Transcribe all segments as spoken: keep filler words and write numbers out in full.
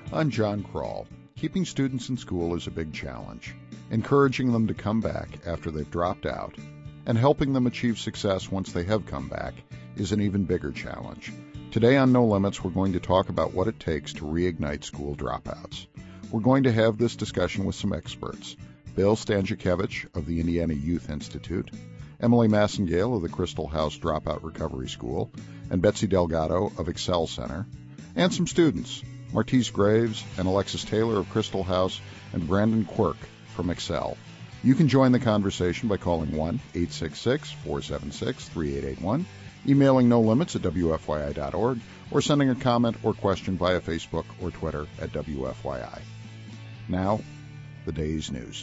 I'm John Kroll. Keeping students in school is a big challenge. Encouraging them to come back after they've dropped out and helping them achieve success once they have come back is an even bigger challenge. Today on No Limits, we're going to talk about what it takes to reignite school dropouts. We're going to have this discussion with some experts. Bill Stanczykiewicz of the Indiana Youth Institute, Emily Massengale of the Crystal House Dropout Recovery School, and Betsy Delgado of Excel Center, and some students, Martise Graves and Alexis Taylor of Crystal House and Brandon Quirk from Excel. You can join the conversation by calling one eight six six, four seven six, three eight eight one, emailing no limits at w f y i dot org, or sending a comment or question via Facebook or Twitter at W F Y I. Now, the day's news.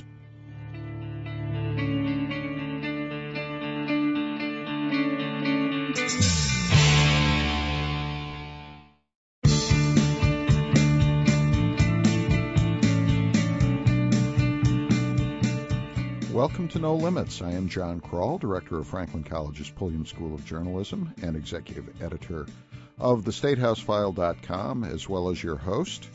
Welcome to No Limits. I am John Kroll, Director of Franklin College's Pulliam School of Journalism and Executive Editor of the State House File dot com, as well as your host.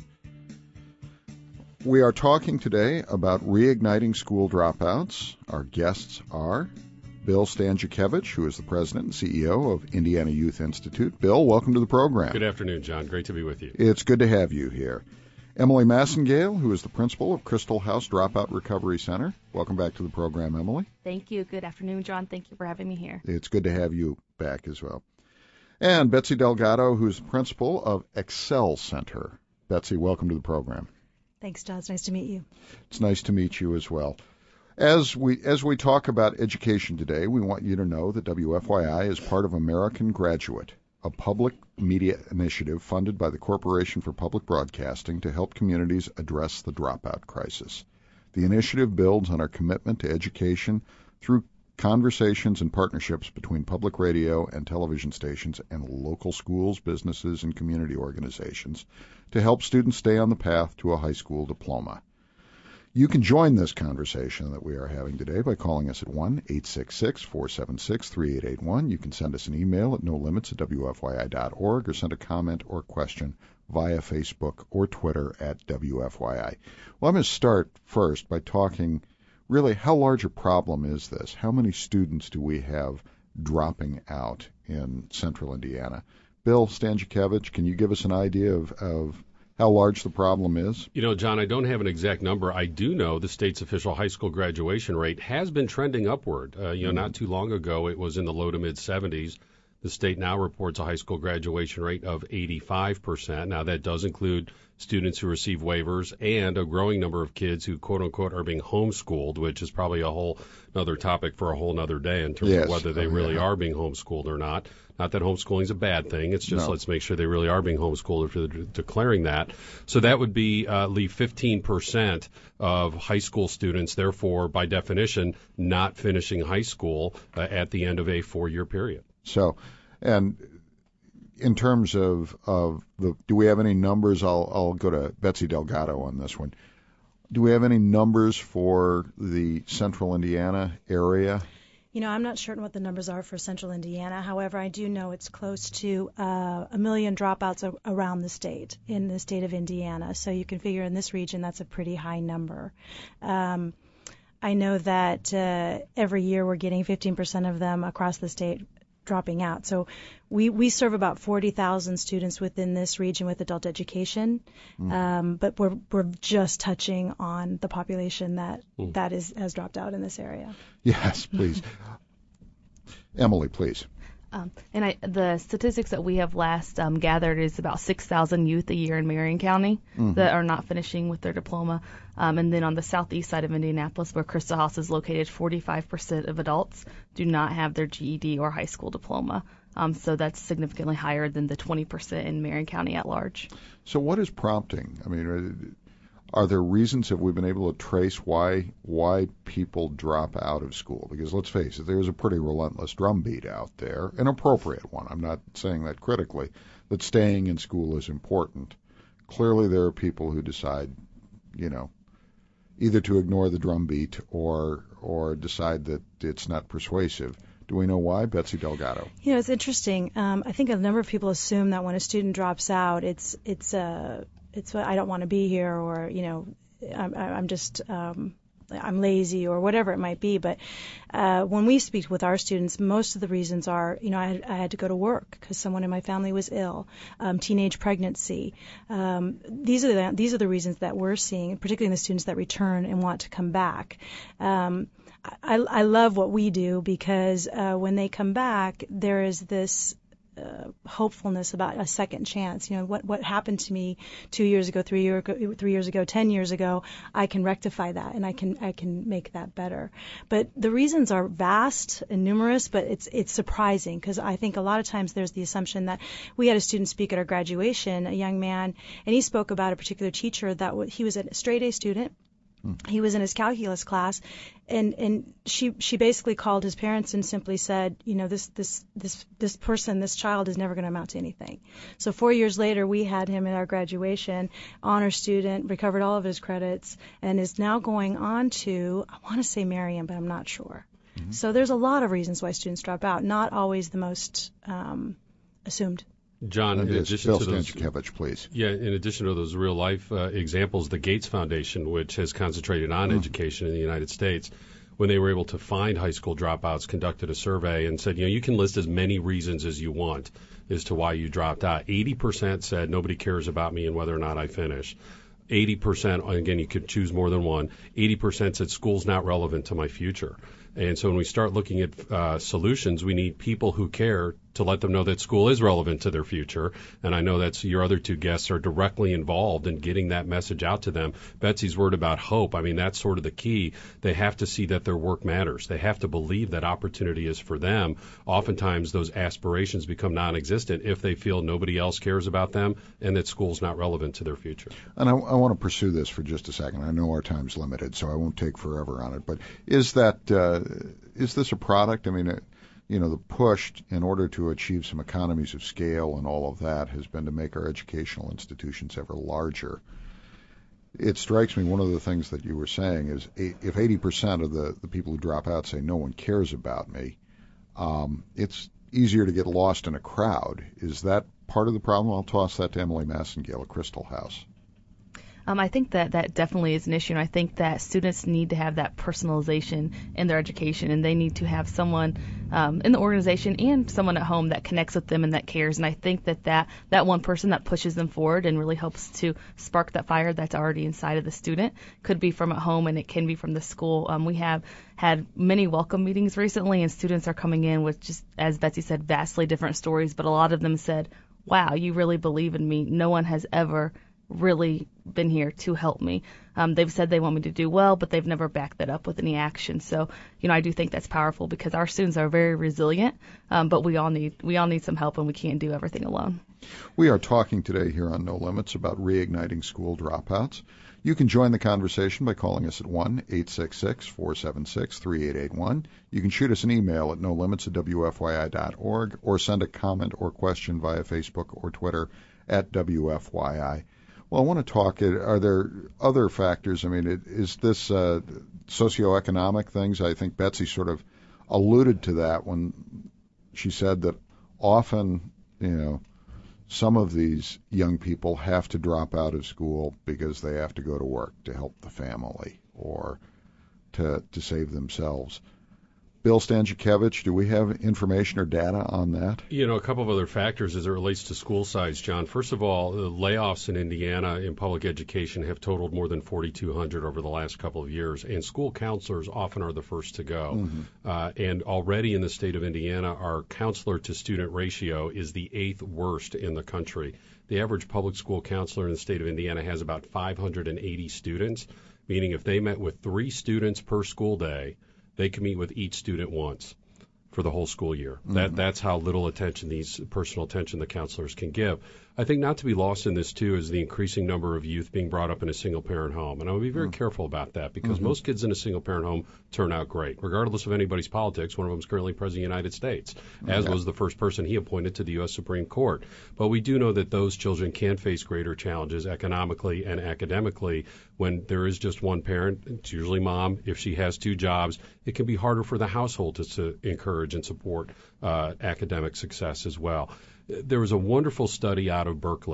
We are talking today about reigniting school dropouts. Our guests are Bill Stanczykiewicz, who is the President and C E O of Indiana Youth Institute. Bill, welcome to the program. Good afternoon, John. Great to be with you. It's good to have you here. Emily Massengale, who is the principal of Crystal House Dropout Recovery Center. Welcome back to the program, Emily. Thank you. Good afternoon, John. Thank you for having me here. It's good to have you back as well. And Betsy Delgado, who is the principal of Excel Center. Betsy, welcome to the program. Thanks, John. It's nice to meet you. It's nice to meet you as well. As we as we talk about education today, we want you to know that W F Y I is part of American Graduate, a public media initiative funded by the Corporation for Public Broadcasting to help communities address the dropout crisis. The initiative builds on our commitment to education through conversations and partnerships between public radio and television stations and local schools, businesses, and community organizations to help students stay on the path to a high school diploma. You can join this conversation that we are having today by calling us at one eight six six, four seven six, three eight eight one. You can send us an email at no limits at w f y i dot org or send a comment or question via Facebook or Twitter at W F Y I. Well, I'm going to start first by talking really how large a problem is this? How many students do we have dropping out in central Indiana? Bill Stanczykiewicz, can you give us an idea of, of how large the problem is? You know, John, I don't have an exact number. I do know the state's official high school graduation rate has been trending upward. Uh, you know, mm-hmm. Not too long ago, it was in the low to mid seventies. The state now reports a high school graduation rate of eighty-five percent. Now, that does include students who receive waivers and a growing number of kids who, quote unquote, are being homeschooled, which is probably a whole other topic for a whole other day in terms yes. of whether they oh, really yeah. are being homeschooled or not. Not that homeschooling is a bad thing. It's just no. let's make sure they really are being homeschooled if they're de- declaring that. So that would be uh, leave fifteen percent of high school students, therefore, by definition, not finishing high school uh, at the end of a four-year period. So, and in terms of, of the, do we have any numbers? I'll, I'll go to Betsy Delgado on this one. Do we have any numbers for the central Indiana area? You know, I'm not certain what the numbers are for central Indiana. However, I do know it's close to uh, a million dropouts a- around the state, in the state of Indiana. So you can figure in this region that's a pretty high number. Um, I know that uh, every year we're getting fifteen percent of them across the state dropping out. So we, we serve about forty thousand students within this region with adult education, mm. um, but we're we're just touching on the population that mm. that is has dropped out in this area. Yes, please. Emily, please. Um, and I, the statistics that we have last um, gathered is about six thousand youth a year in Marion County mm-hmm. that are not finishing with their diploma. Um, and then on the southeast side of Indianapolis, where Crystal House is located, forty-five percent of adults do not have their G E D or high school diploma. Um, so that's significantly higher than the twenty percent in Marion County at large. So what is prompting? I mean, are there reasons, have we been able to trace why why people drop out of school? Because let's face it, there's a pretty relentless drumbeat out there, an appropriate one. I'm not saying that critically, that staying in school is important. Clearly there are people who decide, you know, either to ignore the drumbeat or or decide that it's not persuasive. Do we know why? Betsy Delgado. You know, it's interesting. Um, I think a number of people assume that when a student drops out, it's it's a it's I don't want to be here, or you know, I'm, I'm just um, I'm lazy, or whatever it might be. But uh, when we speak with our students, most of the reasons are, you know, I had, I had to go to work because someone in my family was ill, um, teenage pregnancy. Um, these are the these are the reasons that we're seeing, particularly in the students that return and want to come back. Um, I, I love what we do because uh, when they come back, there is this uh, hopefulness about a second chance. You know, what what happened to me two years ago, three years ago, three years ago, ten years ago, I can rectify that, and I can I can make that better. But the reasons are vast and numerous, but it's it's surprising because I think a lot of times there's the assumption that we had a student speak at our graduation, a young man, and he spoke about a particular teacher that w- he was a straight A student. He was in his calculus class, and, and she she basically called his parents and simply said, you know, this this this this person, this child is never going to amount to anything. So four years later, we had him at our graduation, honor student, recovered all of his credits, and is now going on to, I want to say Marian, but I'm not sure. Mm-hmm. So there's a lot of reasons why students drop out, not always the most um, assumed. John, in addition Bill to those, Stanczykiewicz, please. Yeah, in addition to those real life uh, examples, the Gates Foundation, which has concentrated on mm. education in the United States, when they were able to find high school dropouts, conducted a survey and said, you know, you can list as many reasons as you want as to why you dropped out. eighty percent said nobody cares about me and whether or not I finish. eighty percent, again, you could choose more than one. eighty percent said school's not relevant to my future. And so when we start looking at uh, solutions, we need people who care to let them know that school is relevant to their future. And I know that's your other two guests are directly involved in getting that message out to them. Betsy's word about hope, I mean, that's sort of the key. They have to see that their work matters. They have to believe that opportunity is for them. Oftentimes those aspirations become non-existent if they feel nobody else cares about them and that school's not relevant to their future. And I, I want to pursue this for just a second. I know our time's limited, so I won't take forever on it. But is that uh, is this a product? I mean, it, you know, the push in order to achieve some economies of scale and all of that has been to make our educational institutions ever larger. It strikes me one of the things that you were saying is if eighty percent of the, the people who drop out say no one cares about me, um, it's easier to get lost in a crowd. Is that part of the problem? I'll toss that to Emily Massengale at Crystal House. Um, I think that that definitely is an issue, and I think that students need to have that personalization in their education, and they need to have someone um, in the organization and someone at home that connects with them and that cares. And I think that, that that one person that pushes them forward and really helps to spark that fire that's already inside of the student could be from at home, and it can be from the school. Um, we have had many welcome meetings recently, and students are coming in with just, as Betsy said, vastly different stories, but a lot of them said, wow, you really believe in me. No one has ever really been here to help me. Um, they've said they want me to do well, but they've never backed that up with any action. So, you know, I do think that's powerful because our students are very resilient, um, but we all need we all need some help, and we can't do everything alone. We are talking today here on No Limits about reigniting school dropouts. You can join the conversation by calling us at one eight six six, four seven six, three eight eight one. You can shoot us an email at no limits at w f y i dot org or send a comment or question via Facebook or Twitter at W F Y I. Well, I want to talk, are there other factors? I mean, is this uh, socioeconomic things? I think Betsy sort of alluded to that when she said that often, you know, some of these young people have to drop out of school because they have to go to work to help the family or to to save themselves. Bill Stanczykiewicz, do we have information or data on that? You know, a couple of other factors as it relates to school size, John. First of all, the layoffs in Indiana in public education have totaled more than forty-two hundred over the last couple of years, and school counselors often are the first to go. Mm-hmm. Uh, and already in the state of Indiana, our counselor-to-student ratio is the eighth worst in the country. The average public school counselor in the state of Indiana has about five hundred eighty students, meaning if they met with three students per school day, they can meet with each student once for the whole school year. Mm-hmm. That that's how little attention, these personal attention the counselors can give. I think not to be lost in this, too, is the increasing number of youth being brought up in a single-parent home. And I would be very mm-hmm. careful about that because mm-hmm. most kids in a single-parent home turn out great, regardless of anybody's politics. One of them is currently President of the United States, as okay. was the first person he appointed to the U S Supreme Court. But we do know that those children can face greater challenges economically and academically when there is just one parent. It's usually mom. If she has two jobs, it can be harder for the household to, to encourage and support uh, academic success as well. There was a wonderful study out of Berkeley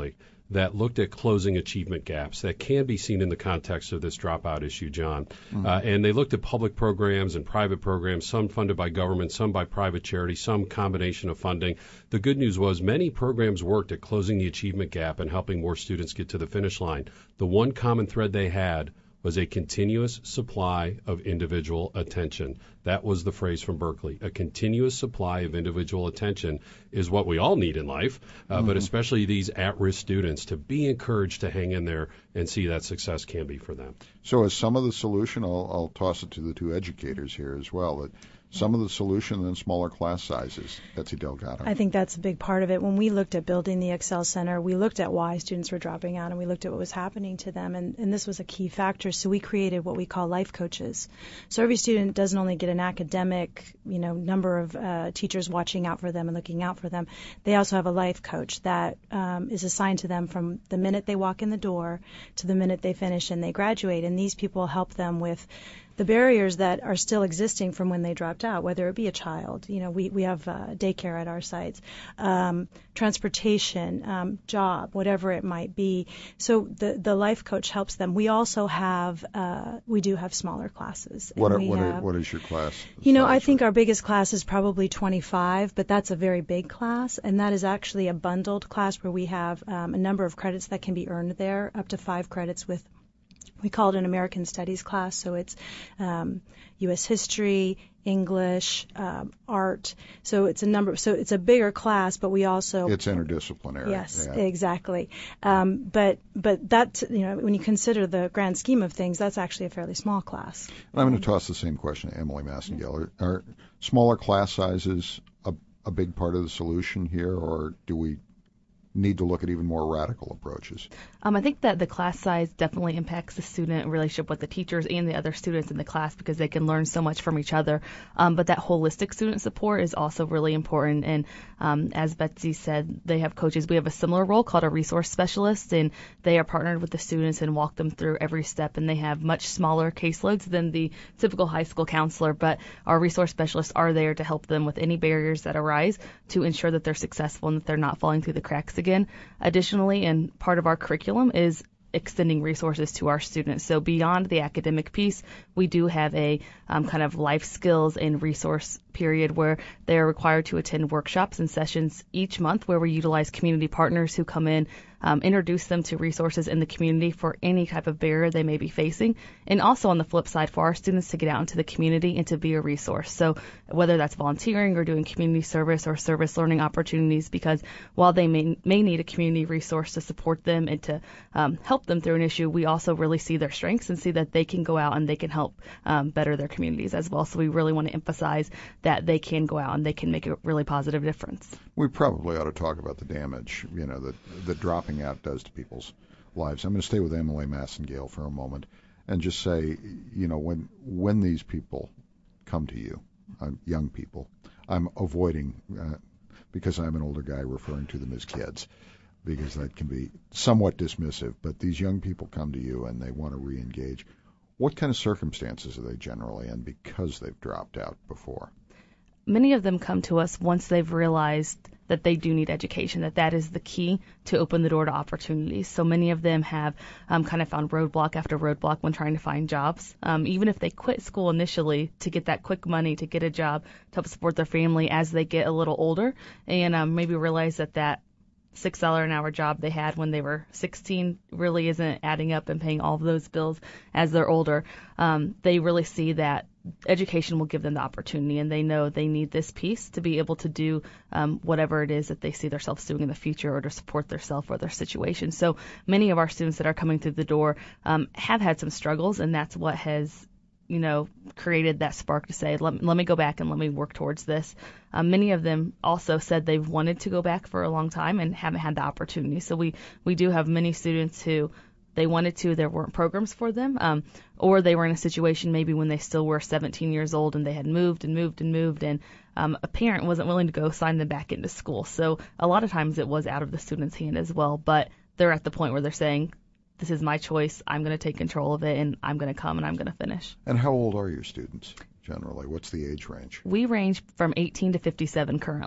that looked at closing achievement gaps that can be seen in the context of this dropout issue, John. Mm-hmm. Uh, and they looked at public programs and private programs, some funded by government, some by private charity, some combination of funding. The good news was many programs worked at closing the achievement gap and helping more students get to the finish line. The one common thread they had was a continuous supply of individual attention. That was the phrase from Berkeley. A continuous supply of individual attention is what we all need in life, uh, mm-hmm. but especially these at-risk students, to be encouraged to hang in there and see that success can be for them. So as some of the solution, I'll, I'll toss it to the two educators here as well, that some of the solution in smaller class sizes. Betsy Delgado. I think that's a big part of it. When we looked at building the Excel Center, we looked at why students were dropping out, and we looked at what was happening to them, and, and this was a key factor. So we created what we call life coaches. So every student doesn't only get an academic, you know, number of uh, teachers watching out for them and looking out for them. They also have a life coach that um, is assigned to them from the minute they walk in the door to the minute they finish and they graduate. And these people help them with the barriers that are still existing from when they dropped out, whether it be a child. You know, we, we have uh, daycare at our sites, um, transportation, um, job, whatever it might be. So the, the life coach helps them. We also have, uh, we do have smaller classes. What, are, we what, have, are, what is your class? You know, I think our biggest class is probably twenty-five, but that's a very big class, and that is actually a bundled class where we have um, a number of credits that can be earned there, up to five credits with, we call it an American Studies class, so it's um, U S history, English, um, art. So it's a number. So it's a bigger class, but we also it's interdisciplinary. Yes, yeah. exactly. Um, but but that, you know, when you consider the grand scheme of things, that's actually a fairly small class. And I'm going to toss the same question to Emily Massengale. Are, are smaller class sizes a, a big part of the solution here, or do we need to look at even more radical approaches? Um, I think that the class size definitely impacts the student relationship with the teachers and the other students in the class because they can learn so much from each other. Um, but that holistic student support is also really important. And um, as Betsy said, they have coaches. We have a similar role called a resource specialist, and they are partnered with the students and walk them through every step. And they have much smaller caseloads than the typical high school counselor, but our resource specialists are there to help them with any barriers that arise to ensure that they're successful and that they're not falling through the cracks again. Additionally, and part of our curriculum is extending resources to our students. So beyond the academic piece, we do have a um, kind of life skills and resource period where they are required to attend workshops and sessions each month where we utilize community partners who come in, um, introduce them to resources in the community for any type of barrier they may be facing, and also on the flip side for our students to get out into the community and to be a resource. So whether that's volunteering or doing community service or service learning opportunities, because while they may, may need a community resource to support them and to um, help them through an issue, we also really see their strengths and see that they can go out and they can help um, better their communities as well. So we really want to emphasize that they can go out and they can make a really positive difference. We probably ought to talk about the damage, you know, that, that dropping out does to people's lives. I'm going to stay with Emily Massengale for a moment and just say, you know, when when these people come to you, uh, young people, I'm avoiding, uh, because I'm an older guy, referring to them as kids, because that can be somewhat dismissive, but these young people come to you and they want to re-engage. What kind of circumstances are they generally in because they've dropped out before? Many of them come to us once they've realized that they do need education, that that is the key to open the door to opportunities. So many of them have um, kind of found roadblock after roadblock when trying to find jobs. Um, even if they quit school initially to get that quick money to get a job to help support their family as they get a little older and um, maybe realize that that six dollars an hour job they had when they were sixteen really isn't adding up and paying all of those bills as they're older. Um, they really see that education will give them the opportunity, and they know they need this piece to be able to do um, whatever it is that they see themselves doing in the future or to support themselves or their situation. So many of our students that are coming through the door um, have had some struggles, and that's what has you know, created that spark to say, let, let me go back and let me work towards this. Um, many of them also said they've wanted to go back for a long time and haven't had the opportunity. So we, we do have many students who they wanted to, there weren't programs for them, um, or they were in a situation maybe when they still were seventeen years old and they had moved and moved and moved and um, a parent wasn't willing to go sign them back into school. So a lot of times it was out of the student's hand as well, but they're at the point where they're saying, this is my choice, I'm going to take control of it, and I'm going to come and I'm going to finish. And how old are your students generally? What's the age range? We range from eighteen to fifty-seven currently.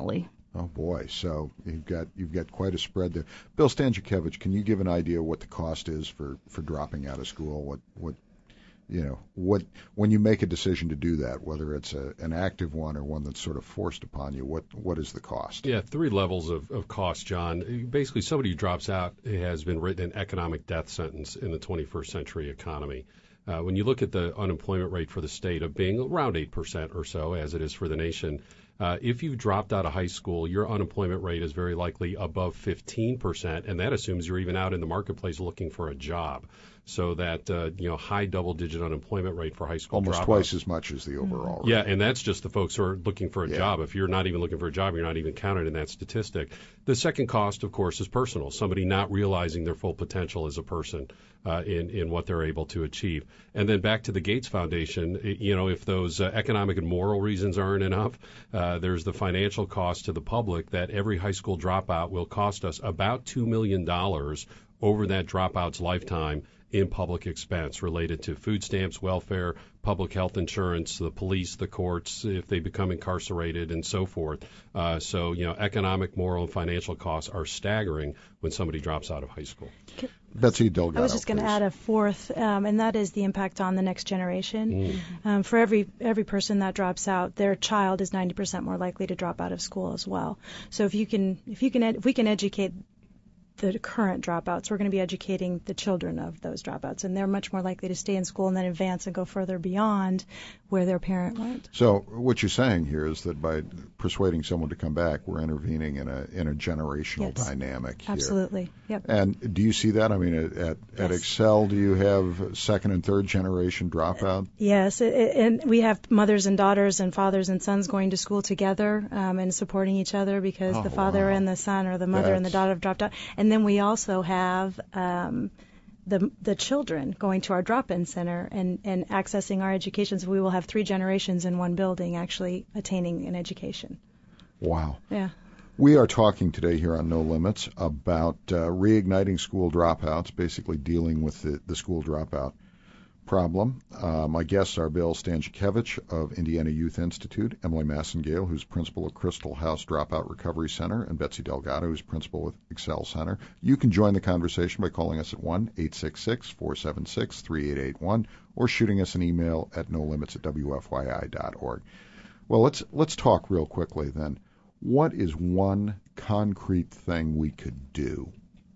Oh boy, so you've got you've got quite a spread there. Bill Stanczykiewicz, can you give an idea what the cost is for, for dropping out of school? What what you know what when you make a decision to do that, whether it's a, an active one or one that's sort of forced upon you, what what is the cost? Yeah, three levels of, of cost, John. Basically, somebody who drops out has been written an economic death sentence in the twenty-first century economy. Uh, when you look at the unemployment rate for the state of being around eight percent or so, as it is for the nation, uh, if you've dropped out of high school, your unemployment rate is very likely above fifteen percent, and that assumes you're even out in the marketplace looking for a job. So that, uh, you know, high double-digit unemployment rate for high school Almost dropouts. twice as much as the overall rate. Yeah, and that's just the folks who are looking for a Yeah. job. If you're not even looking for a job, you're not even counted in that statistic. The second cost, of course, is personal. Somebody not realizing their full potential as a person uh, in, in what they're able to achieve. And then back to the Gates Foundation, it, you know, if those uh, economic and moral reasons aren't enough, uh, there's the financial cost to the public that every high school dropout will cost us about two million dollars over that dropout's lifetime in public expense related to food stamps, welfare, public health insurance, the police, the courts, if they become incarcerated, and so forth. Uh, so, you know, economic, moral, and financial costs are staggering when somebody drops out of high school. Betsy Delgado. I was just going to add a fourth, um, and that is the impact on the next generation. Mm. Um, for every every person that drops out, their child is ninety percent more likely to drop out of school as well. So if you can, if you can, ed- if we can educate the current dropouts, we're going to be educating the children of those dropouts, and they're much more likely to stay in school and then advance and go further beyond where their parent went. So what you're saying here is that by persuading someone to come back, we're intervening in a in a generational yes. dynamic here. Absolutely. Yep. And do you see that? I mean, at at, yes. at Excel, do you have second and third generation dropout? Yes, it, it, and we have mothers and daughters and fathers and sons going to school together um, and supporting each other because oh, the father wow. and the son or the mother That's... and the daughter have dropped out. And then we also have um, the the children going to our drop-in center and, and accessing our education. So we will have three generations in one building actually attaining an education. Wow. Yeah. We are talking today here on No Limits about uh, reigniting school dropouts, basically dealing with the, the school dropout problem. Uh, my guests are Bill Stanczykiewicz of Indiana Youth Institute, Emily Massengale, who's principal of Crystal House Dropout Recovery Center, and Betsy Delgado, who's principal with Excel Center. You can join the conversation by calling us at one eight six six, four seven six, three eight eight one or shooting us an email at no limits at w f y i dot org. Well, let's let's talk real quickly then. What is one concrete thing we could do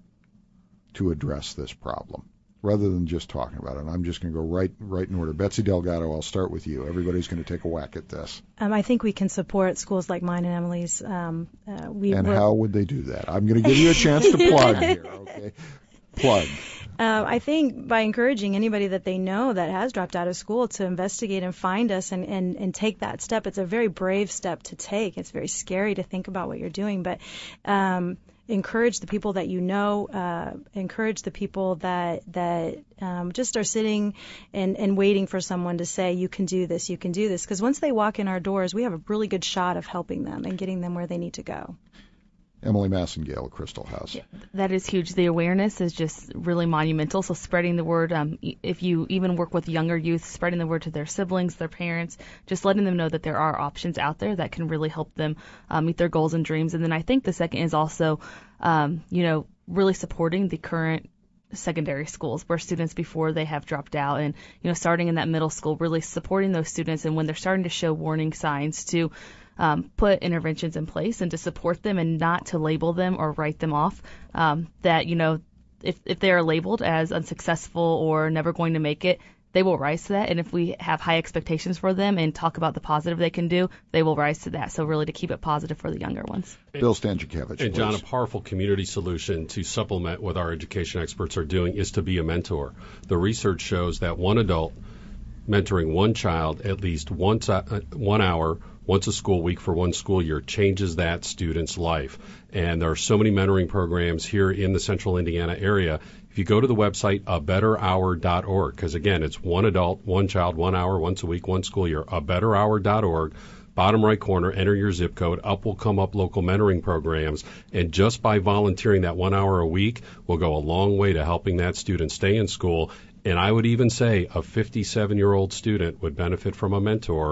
to address this problem? Rather than just talking about it, I'm just going to go right right in order. Betsy Delgado, I'll start with you. Everybody's going to take a whack at this. Um, I think we can support schools like mine and Emily's. Um, uh, we and we're... how would they do that? I'm going to give you a chance to plug here, okay? Plug. Uh, I think by encouraging anybody that they know that has dropped out of school to investigate and find us and, and, and take that step. It's a very brave step to take. It's very scary to think about what you're doing, but um, encourage the people that you know, uh, encourage the people that that um, just are sitting and, and waiting for someone to say, you can do this, you can do this. Because once they walk in our doors, we have a really good shot of helping them and getting them where they need to go. Emily Massengale, Crystal House. Yeah, that is huge. The awareness is just really monumental. So spreading the word, um, if you even work with younger youth, spreading the word to their siblings, their parents, just letting them know that there are options out there that can really help them um, meet their goals and dreams. And then I think the second is also, um, you know, really supporting the current secondary schools where students before they have dropped out and, you know, starting in that middle school, really supporting those students. And when they're starting to show warning signs to Um, put interventions in place and to support them and not to label them or write them off. Um, that, you know, if, if they are labeled as unsuccessful or never going to make it, they will rise to that. And if we have high expectations for them and talk about the positive they can do, they will rise to that. So really to keep it positive for the younger ones. Bill Stanczykiewicz. And John, a powerful community solution to supplement what our education experts are doing is to be a mentor. The research shows that one adult mentoring one child at least once uh, one hour once a school week for one school year changes that student's life. And there are so many mentoring programs here in the central Indiana area. If you go to the website, a better hour dot org, because again, it's one adult, one child, one hour, once a week, one school year, a better hour dot org. Bottom right corner, enter your zip code. Up will come up local mentoring programs. And just by volunteering that one hour a week will go a long way to helping that student stay in school. And I would even say a fifty-seven-year-old student would benefit from a mentor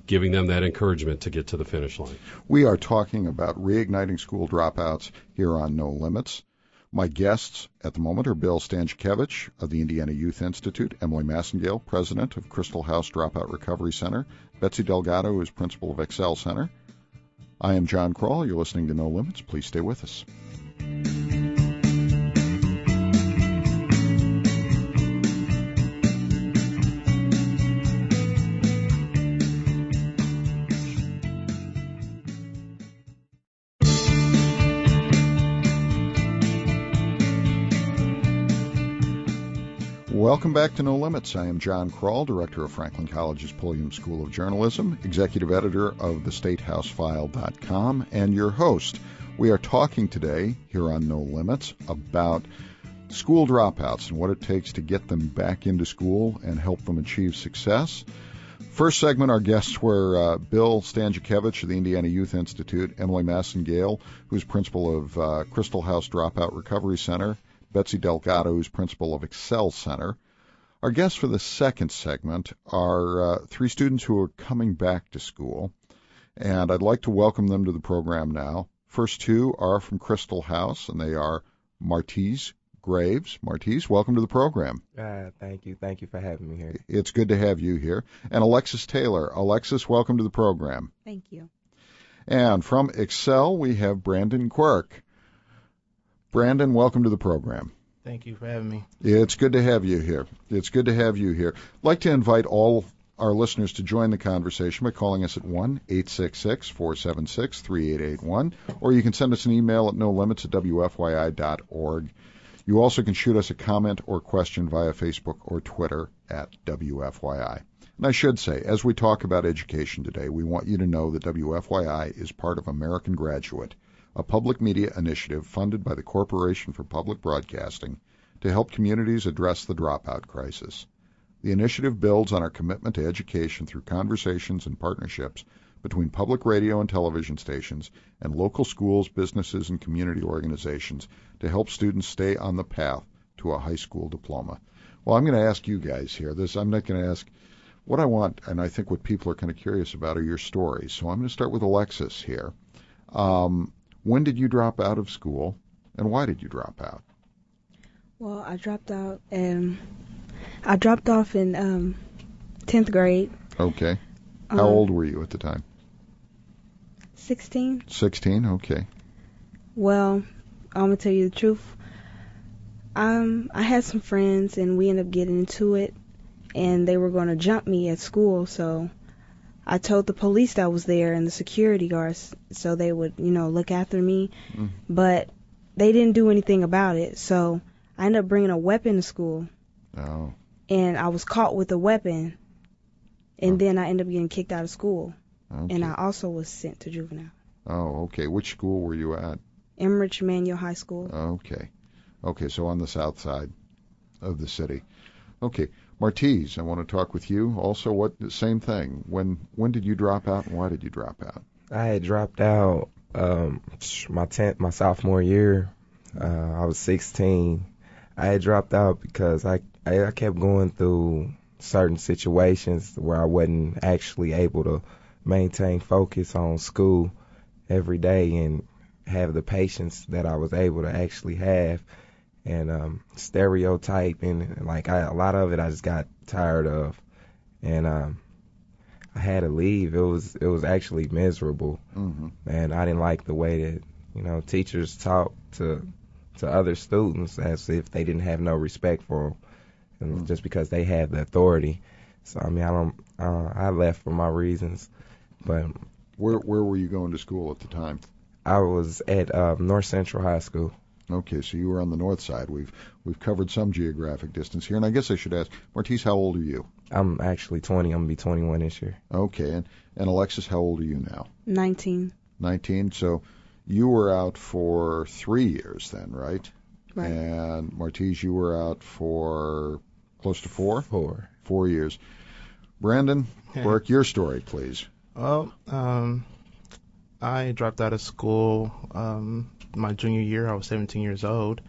giving them that encouragement to get to the finish line. We are talking about reigniting school dropouts here on No Limits. My guests at the moment are Bill Stanczykiewicz of the Indiana Youth Institute, Emily Massengale, president of Crystal House Dropout Recovery Center, Betsy Delgado, who is principal of Excel Center. I am John Kroll. You're listening to No Limits. Please stay with us. Welcome back to No Limits. I am John Kroll, director of Franklin College's Pulliam School of Journalism, executive editor of the state house file dot com, and your host. We are talking today here on No Limits about school dropouts and what it takes to get them back into school and help them achieve success. First segment, our guests were uh, Bill Stanczykiewicz of the Indiana Youth Institute, Emily Massengale, who's principal of uh, Crystal House Dropout Recovery Center, Betsy Delgado, who's principal of Excel Center. Our guests for the second segment are uh, three students who are coming back to school, and I'd like to welcome them to the program now. First two are from Crystal House, and they are Martise Graves. Martise, welcome to the program. Uh, thank you. Thank you for having me here. It's good to have you here. And Alexis Taylor. Alexis, welcome to the program. Thank you. And from Excel, we have Brandon Quirk. Brandon, welcome to the program. Thank you for having me. It's good to have you here. It's good to have you here. I'd like to invite all our listeners to join the conversation by calling us at one eight six six, four seven six, three eight eight one, or you can send us an email at no limits at w f y i dot org. You also can shoot us a comment or question via Facebook or Twitter at W F Y I. And I should say, as we talk about education today, we want you to know that W F Y I is part of American Graduate, a public media initiative funded by the Corporation for Public Broadcasting to help communities address the dropout crisis. The initiative builds on our commitment to education through conversations and partnerships between public radio and television stations and local schools, businesses, and community organizations to help students stay on the path to a high school diploma. Well, I'm going to ask you guys here. This I'm not going to ask what I want, and I think what people are kind of curious about are your stories. So I'm going to start with Alexis here. Um, When did you drop out of school, and why did you drop out? Well, I dropped out, and I dropped off in um, tenth grade. Okay. How um, old were you at the time? sixteen. sixteen, okay. Well, I'm going to tell you the truth. Um, I had some friends, and we ended up getting into it, and they were going to jump me at school, so I told the police that was there and the security guards so they would, you know, look after me. Mm. But they didn't do anything about it. So I ended up bringing a weapon to school. Oh. And I was caught with a weapon. And oh. then I ended up getting kicked out of school. Okay. And I also was sent to juvenile. Oh, okay. Which school were you at? Emmerich Manual High School. Okay. Okay, so on the south side of the city. Okay. Martise, I want to talk with you. Also, what same thing. When when did you drop out, and why did you drop out? I had dropped out um, my tenth, my sophomore year. Uh, I was sixteen. I had dropped out because I, I I kept going through certain situations where I wasn't actually able to maintain focus on school every day and have the patience that I was able to actually have. And um, stereotype and like I, a lot of it I just got tired of, and um, I had to leave. It was it was actually miserable, mm-hmm. and I didn't like the way that you know teachers talk to to other students as if they didn't have no respect for them, and mm-hmm. just because they had the authority. So I mean I don't uh, I left for my reasons, but where where were you going to school at the time? I was at uh, North Central High School. Okay, so you were on the north side. We've we've covered some geographic distance here, and I guess I should ask, Martise, how old are you? I'm actually twenty. I'm gonna be twenty-one this year. Okay, and and Alexis, how old are you now? Nineteen. Nineteen. So you were out for three years then, right? Right. And Martise, you were out for close to four. Four. Four years. Brandon, hey. Burke, your story, please. Well, um, I dropped out of school. Um, my junior year, I was seventeen years old.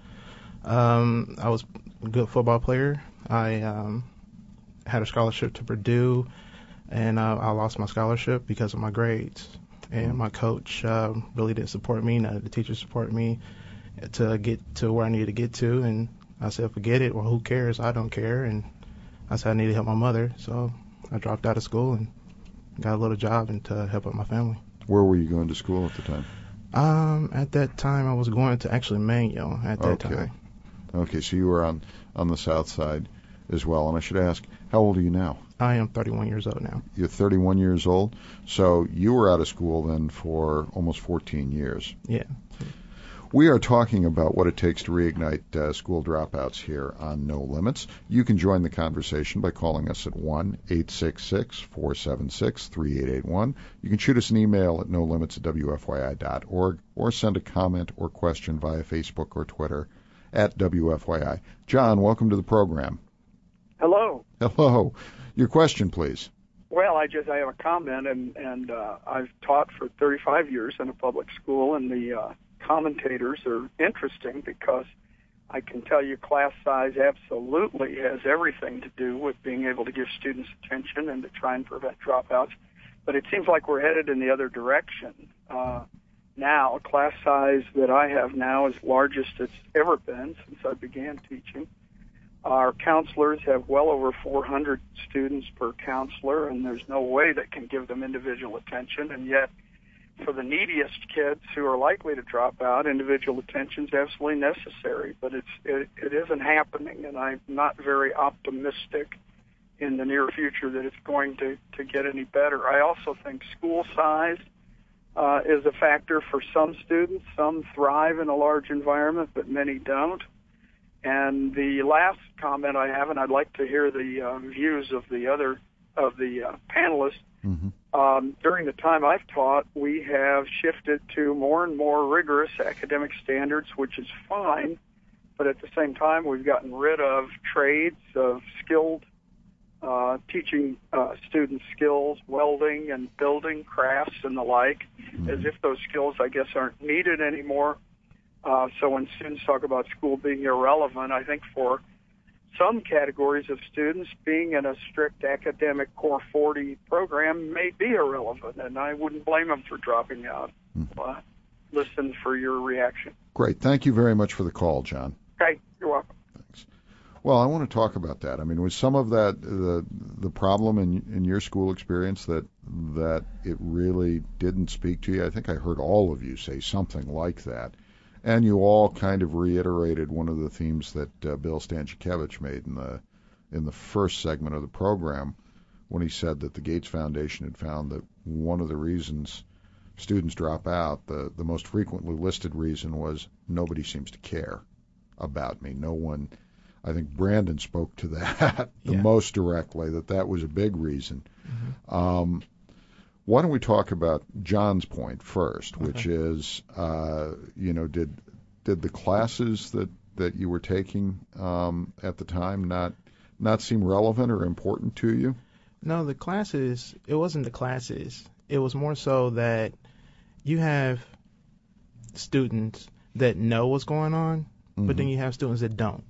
Um, I was a good football player. I um, had a scholarship to Purdue. and uh, I lost my scholarship because of my grades. And my coach uh, really didn't support me. None of the teachers supported me to get to where I needed to get to. And I said, forget it. Well, who cares? I don't care. And I said I needed to help my mother. So I dropped out of school and got a little job and to help out my family. Where were you going to school at the time? Um, at that time, I was going to actually Manual at that okay. time. Okay, so you were on, on the south side as well. And I should ask, how old are you now? I am thirty-one years old now. You're thirty-one years old? So you were out of school then for almost fourteen years. Yeah. We are talking about what it takes to reignite uh, school dropouts here on No Limits. You can join the conversation by calling us at one eight six six, four seven six, three eight eight one. You can shoot us an email at no limits at w f y i dot org or send a comment or question via Facebook or Twitter at W F Y I. John, welcome to the program. Hello. Hello. Your question, please. Well, I just I have a comment, and and uh, I've taught for thirty-five years in a public school, and the uh, commentators are interesting because I can tell you class size absolutely has everything to do with being able to give students attention and to try and prevent dropouts. But it seems like we're headed in the other direction. Uh, now, a class size that I have now is largest it's ever been since I began teaching. Our counselors have well over four hundred students per counselor, and there's no way that can give them individual attention. And yet, for the neediest kids who are likely to drop out, individual attention is absolutely necessary. But it's it, it isn't happening, and I'm not very optimistic in the near future that it's going to, to get any better. I also think school size uh, is a factor for some students. Some thrive in a large environment, but many don't. And the last comment I have, and I'd like to hear the uh, views of the other of the uh, panelists. Mm-hmm. Um, during the time I've taught, we have shifted to more and more rigorous academic standards, which is fine. But at the same time, we've gotten rid of trades of skilled uh, teaching uh, students skills, welding and building crafts and the like, mm-hmm. as if those skills, I guess, aren't needed anymore. Uh, so when students talk about school being irrelevant, I think for some categories of students, being in a strict academic Core forty program may be irrelevant, and I wouldn't blame them for dropping out. Mm-hmm. Uh, listen for your reaction. Great. Thank you very much for the call, John. Okay. You're welcome. Thanks. Well, I want to talk about that. I mean, was some of that the the problem in in your school experience that that it really didn't speak to you? I think I heard all of you say something like that. And you all kind of reiterated one of the themes that uh, Bill Stanczykiewicz made in the in the first segment of the program when he said that the Gates Foundation had found that one of the reasons students drop out, the, the most frequently listed reason was nobody seems to care about me. No one, I think Brandon spoke to that the yeah. most directly, that that was a big reason. Mm-hmm. Um, Why don't we talk about John's point first, which okay. is, uh, you know, did did the classes that, that you were taking um, at the time not not seem relevant or important to you? No, the classes, it wasn't the classes. It was more so that you have students that know what's going on, mm-hmm. but then you have students that don't.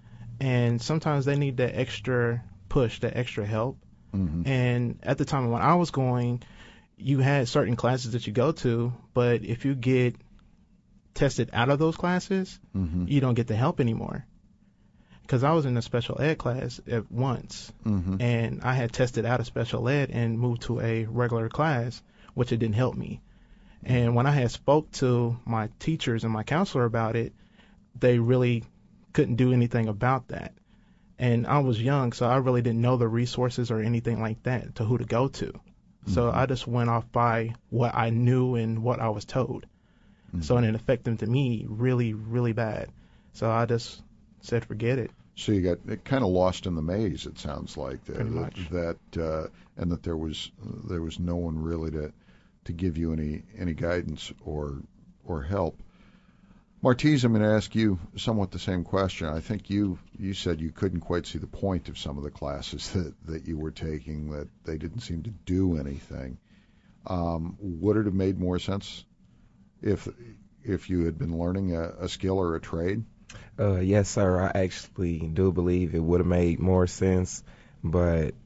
And sometimes they need that extra push, that extra help. Mm-hmm. And at the time when I was going, you had certain classes that you go to, but if you get tested out of those classes, mm-hmm. you don't get the help anymore. Because I was in a special ed class at once, mm-hmm. and I had tested out of special ed and moved to a regular class, which it didn't help me. And when I had spoke to my teachers and my counselor about it, they really couldn't do anything about that. And I was young, so I really didn't know the resources or anything like that to who to go to. So mm-hmm. I just went off by what I knew and what I was told. Mm-hmm. So and it affected me really, really bad. So I just said, forget it. So you got it kind of lost in the maze. It sounds like that, Pretty much. that uh, and that there was there was no one really to to give you any any guidance or or help. Martise, I'm going to ask you somewhat the same question. I think you you said you couldn't quite see the point of some of the classes that, that you were taking, that they didn't seem to do anything. Um, would it have made more sense if if you had been learning a, a skill or a trade? Uh, yes, sir. I actually do believe it would have made more sense, but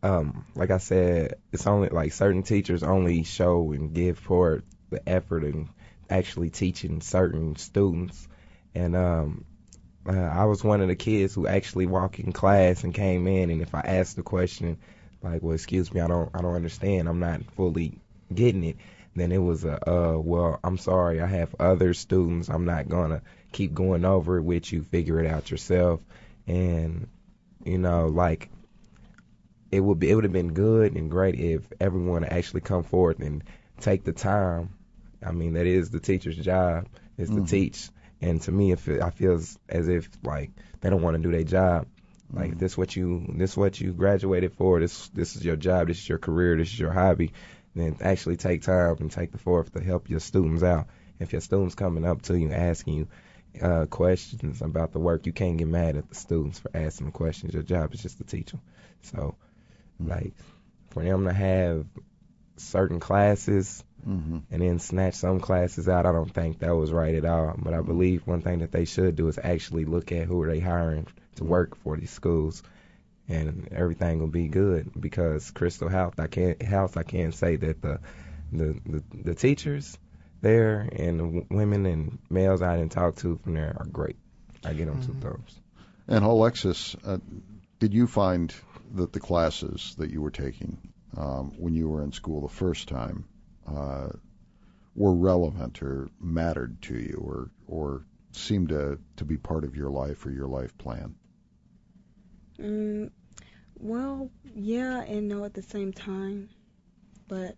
um, like I said, it's only like certain teachers only show and give forward the effort in actually teaching certain students. And um, uh, I was one of the kids who actually walked in class and came in, and if I asked the question, like, well, excuse me, I don't, I don't understand, I'm not fully getting it, then it was a, uh, well, I'm sorry, I have other students, I'm not gonna keep going over it with you, figure it out yourself. And you know, like, it would be, it would have been good and great if everyone actually come forward and take the time. I mean, that is the teacher's job, is to mm-hmm. teach. And to me, if it, I feel as if like they don't want to do their job. Like mm-hmm. this what you this what you graduated for. This this is your job. This is your career. This is your hobby. Then actually take time and take the forth to help your students out. If your students coming up to you asking you uh, questions about the work, you can't get mad at the students for asking them questions. Your job is just to teach them. So, mm-hmm. like, for them to have certain classes mm-hmm. and then snatch some classes out, I don't think that was right at all. But I believe one thing that they should do is actually look at who are they hiring to work for these schools, and everything will be good. Because Crystal Health, I can't Health, I can't say that the the the, the teachers there and the women and males I didn't talk to from there are great. I get on mm-hmm. two thumbs. And Alexis, uh, did you find that the classes that you were taking um, when you were in school the first time uh, were relevant or mattered to you, or or seemed to to be part of your life or your life plan? Mm, well, yeah and no at the same time, but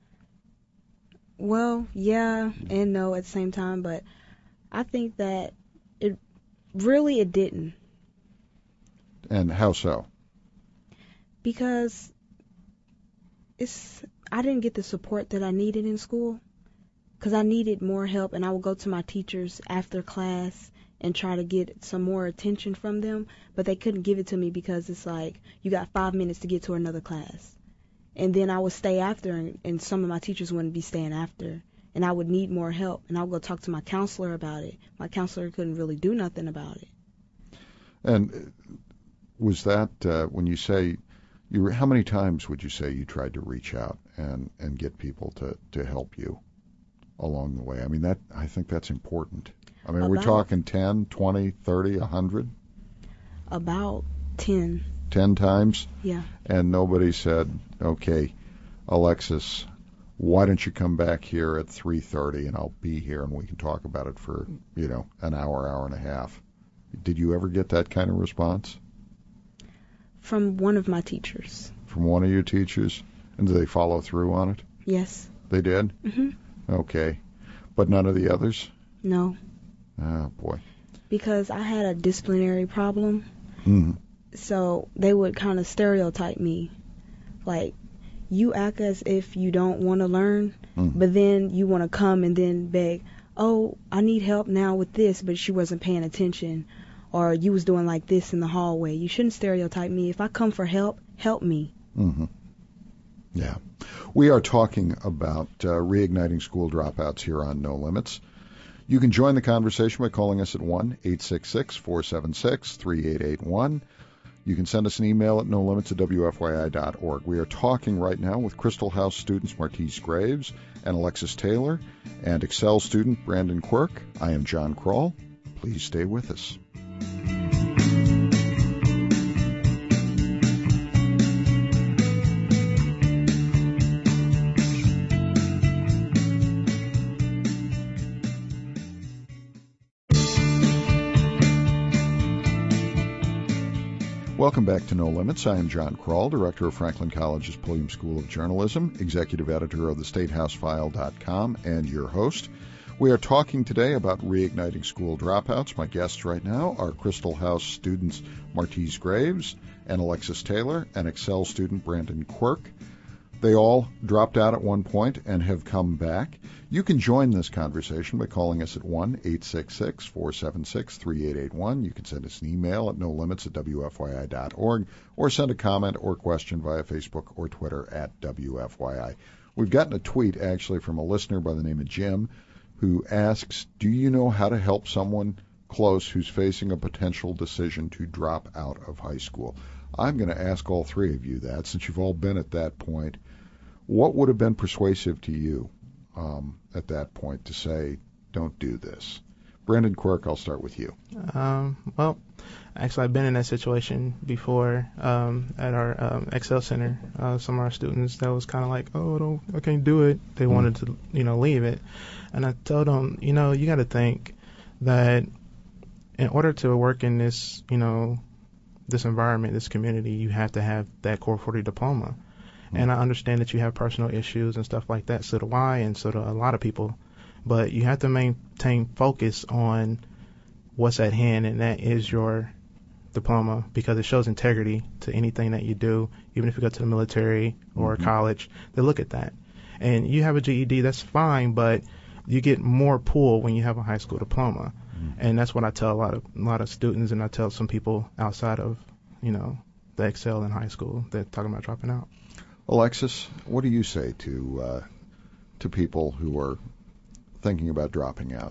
well, yeah and no at the same time, but I think that it really it didn't. And how so? Because it's I didn't get the support that I needed in school, because I needed more help, and I would go to my teachers after class and try to get some more attention from them, but they couldn't give it to me because it's like, you got five minutes to get to another class. And then I would stay after, and, and some of my teachers wouldn't be staying after, and I would need more help, and I would go talk to my counselor about it. My counselor couldn't really do nothing about it. And was that, uh, when you say, you were, how many times would you say you tried to reach out and, and get people to, to help you along the way? I mean, that I think that's important. I mean, we're talking ten, twenty, thirty, one hundred? About ten. ten times? Yeah. And nobody said, okay, Alexis, why don't you come back here at three thirty and I'll be here and we can talk about it for, you know, an hour, hour and a half. Did you ever get that kind of response? From one of my teachers. From one of your teachers? And did they follow through on it? Yes. They did? Mm-hmm. Okay. But none of the others? No. Oh, boy. Because I had a disciplinary problem. Mm-hmm. So they would kind of stereotype me. Like, you act as if you don't want to learn, mm-hmm. but then you want to come and then beg, oh, I need help now with this, but she wasn't paying attention. Or you was doing like this in the hallway. You shouldn't stereotype me. If I come for help, help me. Mm-hmm. Yeah. We are talking about uh, reigniting school dropouts here on No Limits. You can join the conversation by calling us at one eight six six, four seven six, three eight eight one. You can send us an email at no limits at w f y i dot org. We are talking right now with Crystal House students Martise Graves and Alexis Taylor and Excel student Brandon Quirk. I am John Kroll. Please stay with us. Welcome back to No Limits. I am John Kroll, director of Franklin College's Pulliam School of Journalism, executive editor of the state house file dot com, and your host. We are talking today about reigniting school dropouts. My guests right now are Crystal House students Martise Graves and Alexis Taylor, and Excel student Brandon Quirk. They all dropped out at one point and have come back. You can join this conversation by calling us at one eight six six, four seven six, three eight eight one. You can send us an email at no limits at w f y i dot org or send a comment or question via Facebook or Twitter at W F Y I. We've gotten a tweet, actually, from a listener by the name of Jim who asks, do you know how to help someone close who's facing a potential decision to drop out of high school? I'm going to ask all three of you that, since you've all been at that point. What would have been persuasive to you um, at that point to say, don't do this? Brandon Quirk, I'll start with you. Um, well, actually, I've been in that situation before um, at our um, Excel Center. Uh, some of our students that was kind of like, oh, don't, I can't do it. They mm. wanted to, you know, leave it. And I told them, you know, you got to think that in order to work in this, you know, this environment, this community, you have to have that Core forty diploma. Mm. And I understand that you have personal issues and stuff like that. So do I, and so do a lot of people. But you have to maintain focus on what's at hand, and that is your diploma, because it shows integrity to anything that you do. Even if you go to the military or mm-hmm. college, they look at that. And you have a G E D, that's fine, but you get more pull when you have a high school diploma. Mm-hmm. And that's what I tell a lot of a lot of students, and I tell some people outside of, you know, the Excel in high school that talking about dropping out. Alexis, what do you say to uh, to people who are thinking about dropping out?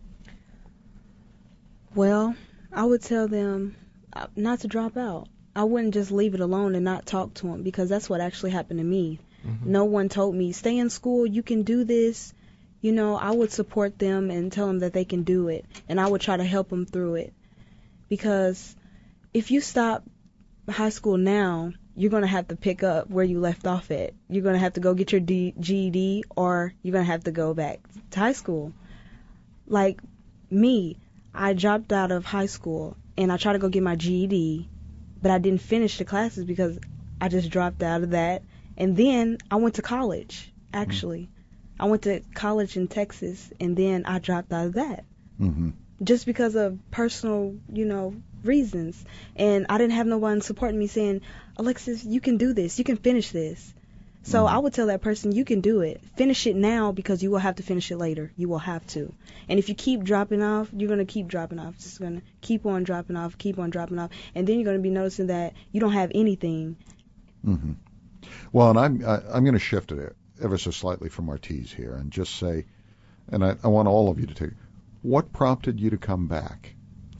Well, I would tell them not to drop out. I wouldn't just leave it alone and not talk to them, because that's what actually happened to me. Mm-hmm. No one told me, stay in school, you can do this. You know, I would support them and tell them that they can do it, and I would try to help them through it. Because if you stop high school now, you're going to have to pick up where you left off at. You're going to have to go get your D- G E D, or you're going to have to go back to high school. Like me, I dropped out of high school, and I tried to go get my G E D, but I didn't finish the classes because I just dropped out of that. And then I went to college, actually. Mm-hmm. I went to college in Texas, and then I dropped out of that. Mm-hmm. Just because of personal, you know, reasons. And I didn't have no one supporting me saying, Alexis, you can do this. You can finish this. So mm-hmm. I would tell that person, you can do it. Finish it now, because you will have to finish it later. You will have to. And if you keep dropping off, you're going to keep dropping off. It's just going to keep on dropping off, keep on dropping off. And then you're going to be noticing that you don't have anything. Mm-hmm. Well, and I'm, I, I'm going to shift it ever so slightly from Martise here and just say, and I, I want all of you to take, what prompted you to come back?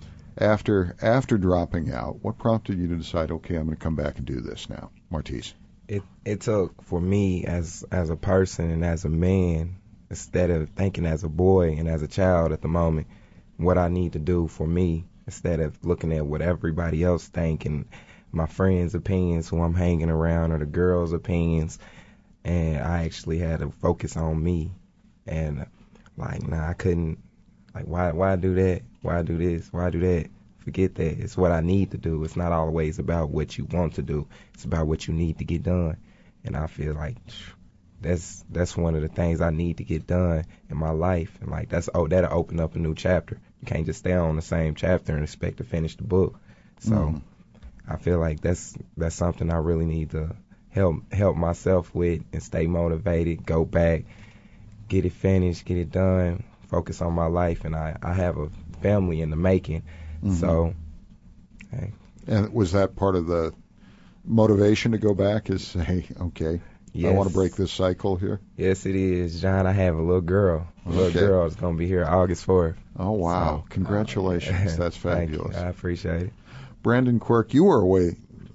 After after dropping out, what prompted you to decide, okay, I'm going to come back and do this now? Martise. It it took, for me, as as a person and as a man, instead of thinking as a boy and as a child at the moment, what I need to do for me, instead of looking at what everybody else think and my friends' opinions, who I'm hanging around, or the girls' opinions. And I actually had to focus on me. And, like, nah, I couldn't, like, why why do that? Why do this? Why do that? Forget that. It's what I need to do. It's not always about what you want to do. It's about what you need to get done. And I feel like that's that's one of the things I need to get done in my life. And, like, that's oh, that'll open up a new chapter. You can't just stay on the same chapter and expect to finish the book. So mm. I feel like that's that's something I really need to help help myself with and stay motivated, go back, get it finished, get it done, focus on my life. And I, I have a family in the making. Mm-hmm. So, hey. And was that part of the motivation to go back, is say, okay, yes. I want to break this cycle here? Yes, it is, John. I have a little girl. A little okay. girl is going to be here August fourth. Oh, wow. So, congratulations. Uh, That's fabulous. I appreciate it. Brandon Quirk, you were away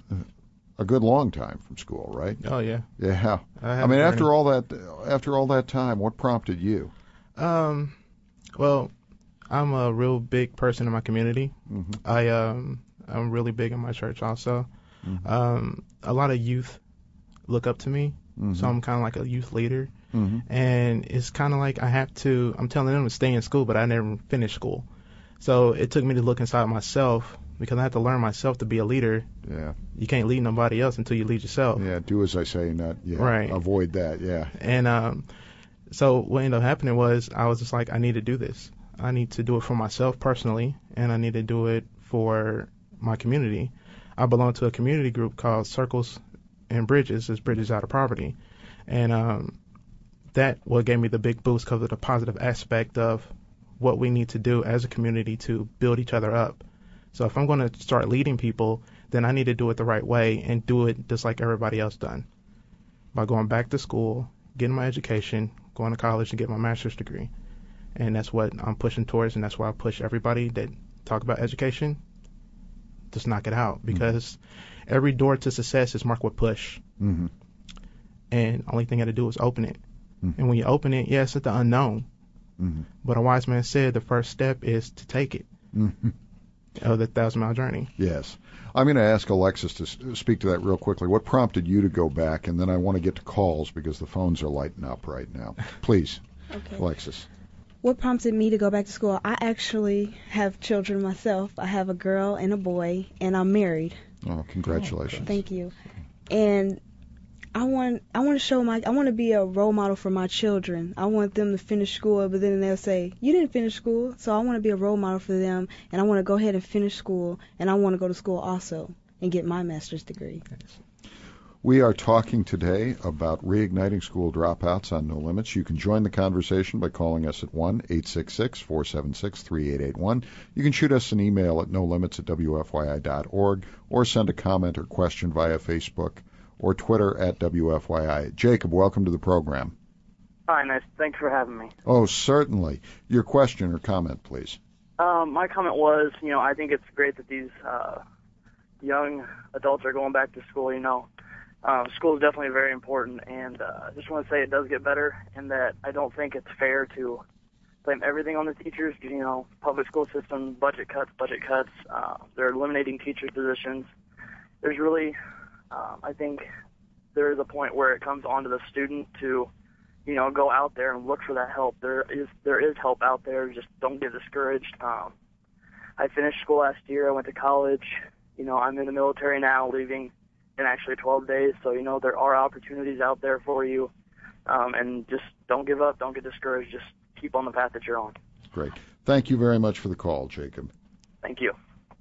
a good long time from school, right? Oh, yeah. Yeah. I, I mean, after all that after all that time, what prompted you? Um, well, I'm a real big person in my community. Mm-hmm. I um I'm really big in my church also. Mm-hmm. Um, a lot of youth look up to me, mm-hmm. so I'm kind of like a youth leader. Mm-hmm. And it's kind of like I have to, I'm telling them to stay in school, but I never finished school. So it took me to look inside myself, because I had to learn myself to be a leader. Yeah. You can't lead nobody else until you lead yourself. Yeah, do as I say, not yeah. Right. Avoid that, yeah. And um, so what ended up happening was I was just like, I need to do this. I need to do it for myself personally, and I need to do it for my community. I belong to a community group called Circles and Bridges. It's Bridges Out of Poverty. And um, that what gave me the big boost, because of the positive aspect of what we need to do as a community to build each other up. So if I'm going to start leading people, then I need to do it the right way and do it just like everybody else done. By going back to school, getting my education, going to college and get my master's degree. And that's what I'm pushing towards, and that's why I push everybody that talk about education just knock it out, because mm-hmm. every door to success is marked with push. Mm-hmm. And only thing you got to do is open it. Mm-hmm. And when you open it, yes, it's the unknown. Mm-hmm. But a wise man said the first step is to take it. Mm-hmm. Of the thousand mile journey. Yes. I'm going to ask Alexis to speak to that real quickly. What prompted you to go back? And then I want to get to calls because the phones are lighting up right now. Please, okay. Alexis. What prompted me to go back to school? I actually have children myself. I have a girl and a boy, and I'm married. Oh, congratulations. Thank you. And I want I want to show my I want to be a role model for my children. I want them to finish school, but then they'll say, "You didn't finish school." So I want to be a role model for them, and I want to go ahead and finish school, and I want to go to school also and get my master's degree. We are talking today about reigniting school dropouts on No Limits. You can join the conversation by calling us at one eight six six, four seven six, three eight eight one. You can shoot us an email at no limits at w f y i dot org or send a comment or question via Facebook or Twitter at W F Y I. Jacob, welcome to the program. Hi, nice. Thanks for having me. Oh, certainly. Your question or comment, please. Um, my comment was, you know, I think it's great that these uh, young adults are going back to school. You know, um, school is definitely very important, and uh, I just want to say it does get better, and that I don't think it's fair to blame everything on the teachers. You know, public school system, budget cuts, budget cuts. Uh, they're eliminating teacher positions. There's really... Um, I think there is a point where it comes on to the student to, you know, go out there and look for that help. There is there is help out there. Just don't get discouraged. Um, I finished school last year. I went to college. You know, I'm in the military now, leaving in actually twelve days. So, you know, there are opportunities out there for you. Um, and just don't give up. Don't get discouraged. Just keep on the path that you're on. Great. Thank you very much for the call, Jacob. Thank you.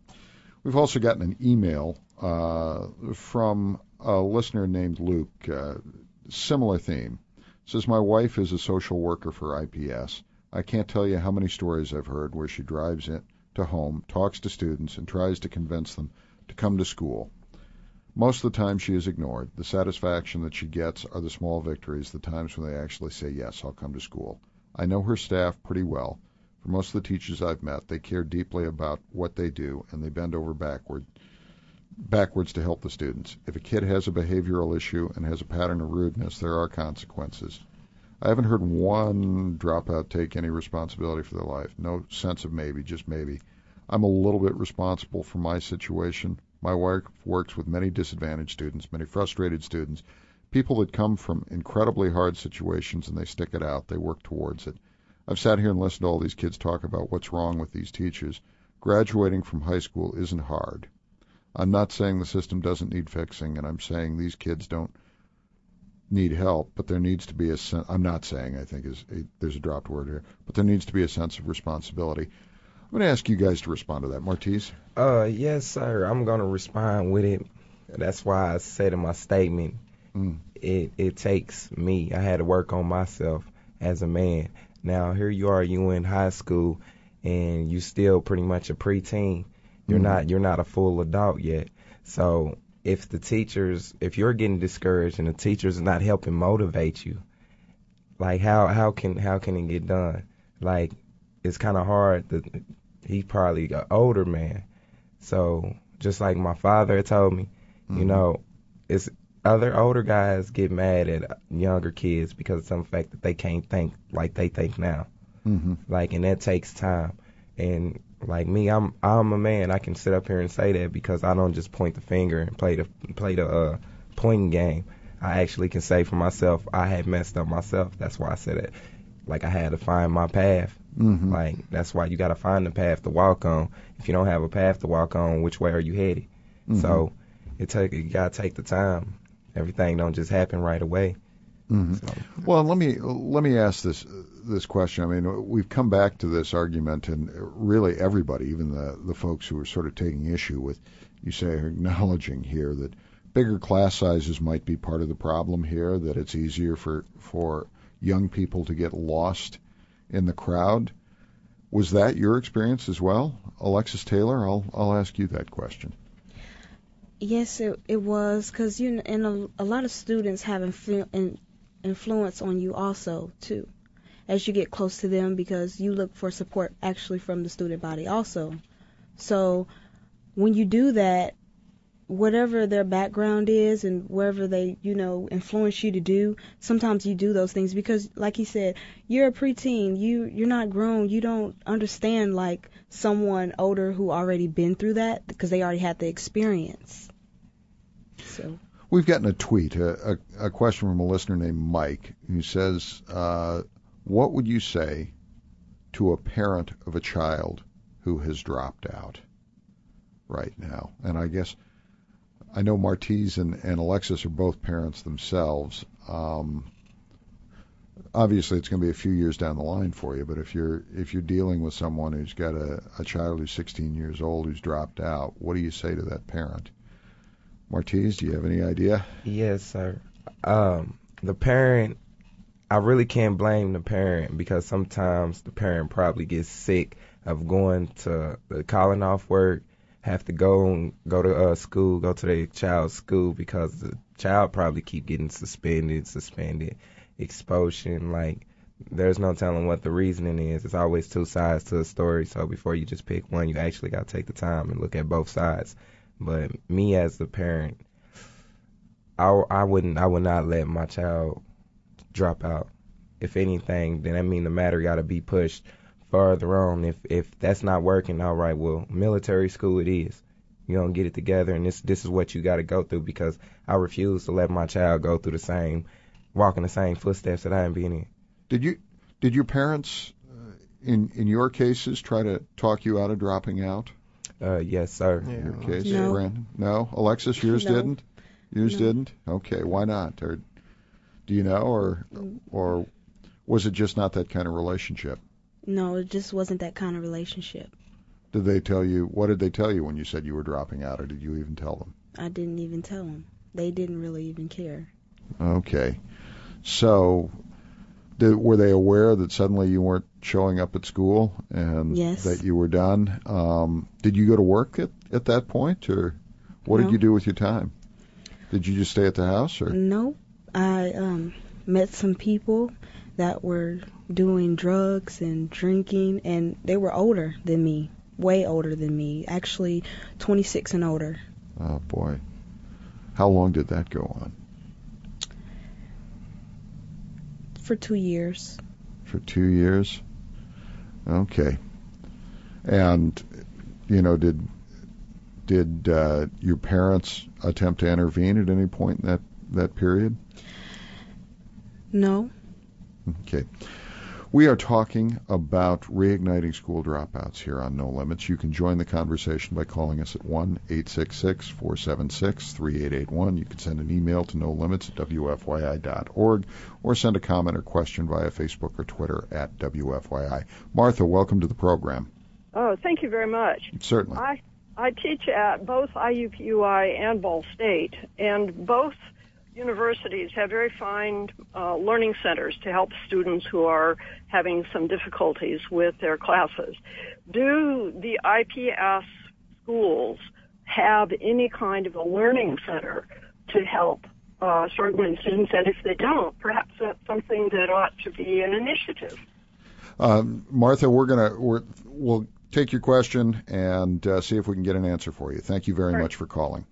We've also gotten an email uh, from a listener named Luke. Uh, similar theme. Says, my wife is a social worker for I P S. I can't tell you how many stories I've heard where she drives in to home, talks to students, and tries to convince them to come to school. Most of the time she is ignored. The satisfaction that she gets are the small victories, the times when they actually say, yes, I'll come to school. I know her staff pretty well. For most of the teachers I've met, they care deeply about what they do, and they bend over backward, backwards to help the students. If a kid has a behavioral issue and has a pattern of rudeness, there are consequences. I haven't heard one dropout take any responsibility for their life. No sense of maybe, just maybe. I'm a little bit responsible for my situation. My wife works with many disadvantaged students, many frustrated students, people that come from incredibly hard situations, and they stick it out. They work towards it. I've sat here and listened to all these kids talk about what's wrong with these teachers. Graduating from high school isn't hard. I'm not saying the system doesn't need fixing, and I'm saying these kids don't need help, but there needs to be a sen- I'm not saying, I think is a, there's a dropped word here, but there needs to be a sense of responsibility. I'm going to ask you guys to respond to that. Martise? Uh, yes, sir. I'm going to respond with it. That's why I said in my statement, mm. it, it takes me. I had to work on myself as a man. Now, here you are, you in high school, and you still pretty much a preteen. You're mm-hmm. not you're not a full adult yet. So if the teachers, if you're getting discouraged and the teachers are not helping motivate you, like how how can how can it get done? Like it's kind of hard. To, he's probably an older man, so just like my father told me, mm-hmm. you know, it's. Other older guys get mad at younger kids because of some fact that they can't think like they think now. Mm-hmm. Like, and that takes time. And like me, I'm I'm a man. I can sit up here and say that because I don't just point the finger and play the play the uh, pointing game. I actually can say for myself, I had messed up myself. That's why I said it. Like I had to find my path. Mm-hmm. Like that's why you got to find the path to walk on. If you don't have a path to walk on, which way are you headed? Mm-hmm. So it take you got to take the time. Everything don't just happen right away. Mm-hmm. So. Well, let me let me ask this this question. I mean, we've come back to this argument, and really everybody, even the the folks who are sort of taking issue with, you say, are acknowledging here that bigger class sizes might be part of the problem here. That it's easier for for young people to get lost in the crowd. Was that your experience as well, Alexis Taylor? I'll I'll ask you that question. Yes, it, it was, because you know, and a, a lot of students have influ- in, influence on you also, too, as you get close to them, because you look for support actually from the student body also. So when you do that, whatever their background is and wherever they, you know, influence you to do, sometimes you do those things because, like he said, you're a preteen. You, you're not grown. You don't understand like someone older who already been through that because they already had the experience. So we've gotten a tweet, a, a, a question from a listener named Mike who says, uh, what would you say to a parent of a child who has dropped out right now? And I guess I know Martise and, and Alexis are both parents themselves. Um, obviously, it's going to be a few years down the line for you, but if you're if you're dealing with someone who's got a, a child who's sixteen years old who's dropped out, what do you say to that parent? Martise, do you have any idea? Yes, sir. Um, the parent, I really can't blame the parent because sometimes the parent probably gets sick of going to uh, calling off work, have to go go to uh, school, go to their child's school because the child probably keep getting suspended, suspended, expulsion. Like, there's no telling what the reasoning is. There's always two sides to a story. So before you just pick one, you actually got to take the time and look at both sides. But me as the parent, I, I wouldn't, I would not let my child drop out. If anything, then that mean the matter got to be pushed further on. If if that's not working, all right, well, military school it is. You're going to get it together, and this this is what you got to go through because I refuse to let my child go through the same, walk in the same footsteps that I am being in. Did you, did your parents, uh, in in your cases, try to talk you out of dropping out? Uh, yes, sir. In Yeah. your case, No. Brandon? No? Alexis, yours No. didn't? Yours No. didn't? Okay, why not? Or do you know, or or was it just not that kind of relationship? No, it just wasn't that kind of relationship. Did they tell you, what did they tell you when you said you were dropping out, or did you even tell them? I didn't even tell them. They didn't really even care. Okay. So, did, were they aware that suddenly you weren't showing up at school and Yes. that you were done? Um, did you go to work at, at that point, or what No. did you do with your time? Did you just stay at the house, or? No, I um, met some people that were doing drugs and drinking, and they were older than me, way older than me, actually twenty-six and older. Oh, boy. How long did that go on? For two years. For two years? Okay. And, you know, did did uh, your parents attempt to intervene at any point in that, that period? No. Okay. We are talking about reigniting school dropouts here on No Limits. You can join the conversation by calling us at one eight six six, four seven six, three eight eight one. You can send an email to no limits at w f y i dot org or send a comment or question via Facebook or Twitter at W F Y I. Martha, welcome to the program. Oh, thank you very much. Certainly. I, I teach at both I U P U I and Ball State, and both universities have very fine uh, learning centers to help students who are having some difficulties with their classes. Do the I P S schools have any kind of a learning center to help uh, struggling students? And if they don't, perhaps that's something that ought to be an initiative. Um, Martha, we're gonna we're, we'll take your question and uh, see if we can get an answer for you. Thank you very Sure. much for calling.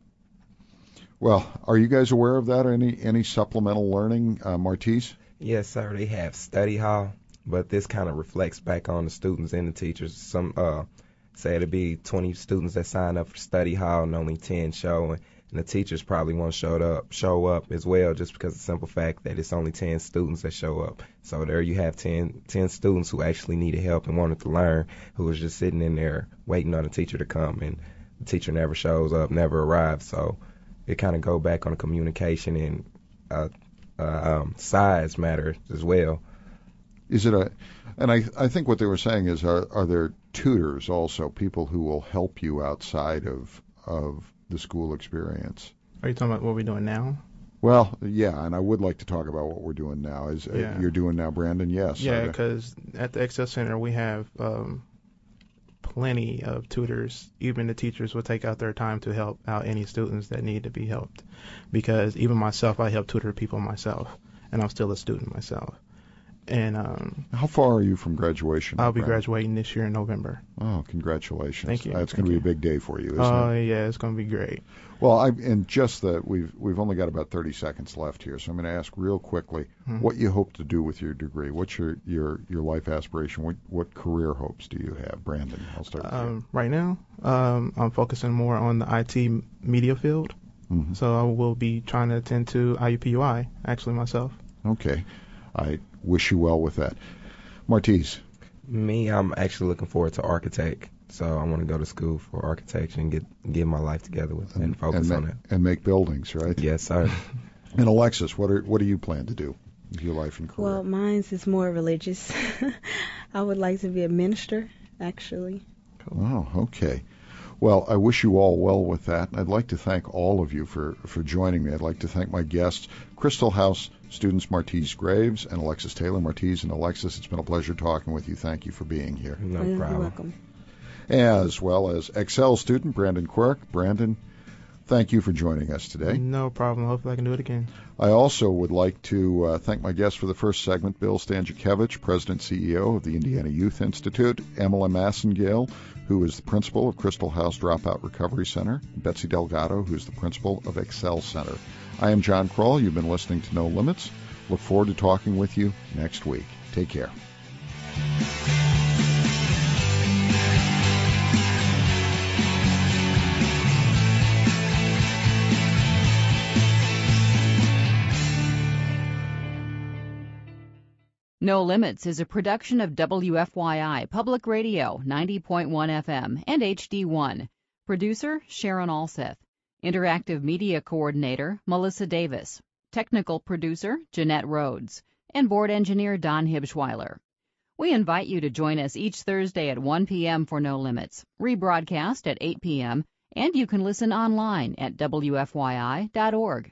Well, are you guys aware of that or any any supplemental learning, uh, Martise? Yes, sir. They have study hall, but this kind of reflects back on the students and the teachers. Some uh, say it'll be twenty students that sign up for study hall and only ten show, and the teachers probably won't show up show up as well, just because of the simple fact that it's only ten students that show up. So there you have ten, ten students who actually needed help and wanted to learn, who was just sitting in there waiting on the teacher to come, and the teacher never shows up, never arrives. So it kind of go back on the communication and uh, uh, um, size matters as well. Is it a, and I I think what they were saying is, are are there tutors also, people who will help you outside of of the school experience? Are you talking about what we're doing now? Well, yeah, and I would like to talk about what we're doing now. Is uh, Yeah. you're doing now, Brandon? Yes. Yeah, Are there- because at the Excel Center we have um, plenty of tutors. Even the teachers will take out their time to help out any students that need to be helped. Because even myself, I help tutor people myself, and I'm still a student myself. And um, how far are you from graduation? I'll be Brandon? graduating this year in November. Oh, congratulations! Thank you. That's going to be a big day for you, isn't Oh, it? yeah, it's going to be great. Well, I and just that we've we've only got about thirty seconds left here, so I'm going to ask real quickly Mm-hmm. what you hope to do with your degree. What's your your your life aspiration? What what career hopes do you have, Brandon? I'll start with Um, right now, um, I'm focusing more on the I T media field. you. Mm-hmm. So I will be trying to attend to I U P U I, actually, myself. Okay. I wish you well with that. Martise. Me, I'm actually looking forward to architect. So I want to go to school for architecture and get get my life together with and, and focus and on ma- it. And make buildings, right? Yes, sir. And Alexis, what are what do you plan to do with your life and career? Well, mine's is more religious. I would like to be a minister, actually. Oh, okay. Well, I wish you all well with that. I'd like to thank all of you for, for joining me. I'd like to thank my guests, Crystal House students Martise Graves and Alexis Taylor. Martise and Alexis, it's been a pleasure talking with you. Thank you for being here. No You're problem. welcome. As well as Excel student Brandon Quirk. Brandon, thank you for joining us today. No problem. Hopefully I can do it again. I also would like to uh, thank my guests for the first segment, Bill Stanczykiewicz, President and C E O of the Indiana Youth Institute, Emily Massengale, who is the principal of Crystal House Dropout Recovery Center, and Betsy Delgado, who is the principal of Excel Center. I am John Kroll. You've been listening to No Limits. Look forward to talking with you next week. Take care. No Limits is a production of W F Y I Public Radio ninety point one F M and H D one. Producer Sharon Alseth. Interactive Media Coordinator Melissa Davis. Technical Producer Jeanette Rhodes. And Board Engineer Don Hibschweiler. We invite you to join us each Thursday at one p.m. for No Limits, rebroadcast at eight p.m., and you can listen online at W F Y I dot org.